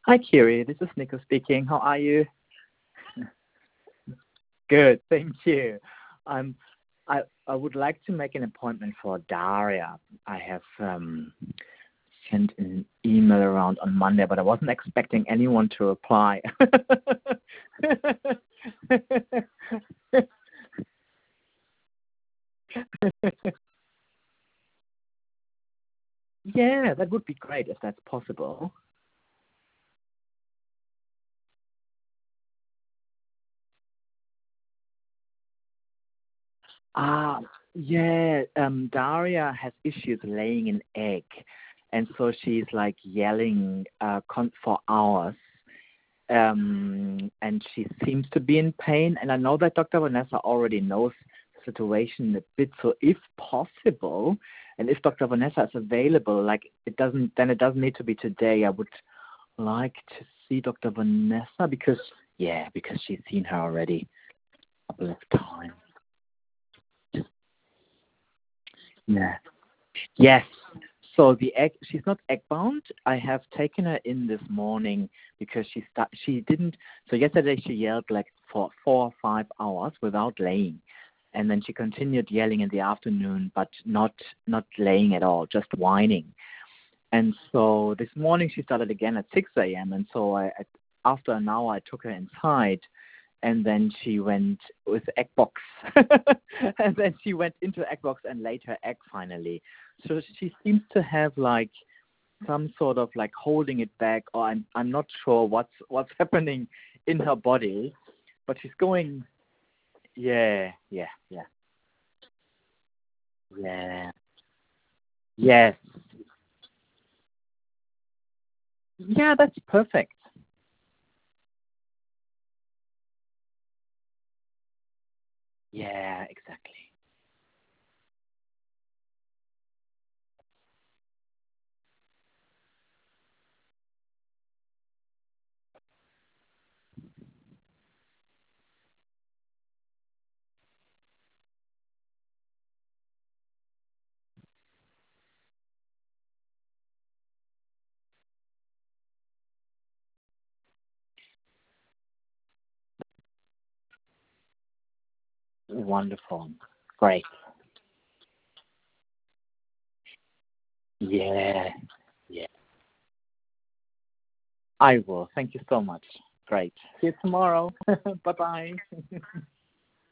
Hi, Kiri. This is Nico speaking. How are you? Good, thank you. Um, I would like to make an appointment for Daria. I have sent an email around on Monday, but I wasn't expecting anyone to reply. Yeah, that would be great if that's possible. Ah, yeah. Daria has issues laying an egg, and so she's like yelling for hours. And she seems to be in pain. And I know that Dr. Vanessa already knows the situation a bit. So if possible, and if Dr. Vanessa is available, like it doesn't need to be today. I would like to see Dr. Vanessa because she's seen her already a couple of times. Yeah. Yes. So she's not egg bound. I have taken her in this morning because she didn't. So yesterday she yelled like for 4 or 5 hours without laying, and then she continued yelling in the afternoon, but not laying at all, just whining. And so this morning she started again at 6 a.m. And so after an hour I took her inside, and then she went with egg box, and then she went into egg box and laid her egg finally. So she seems to have like some sort of like holding it back, or I'm not sure what's happening in her body, but she's going. Yeah, yeah, yeah, yeah, yes, yeah. That's perfect. Yeah, exactly. Wonderful. Great. Yeah, yeah. I will. Thank you so much. Great. See you tomorrow. Bye bye.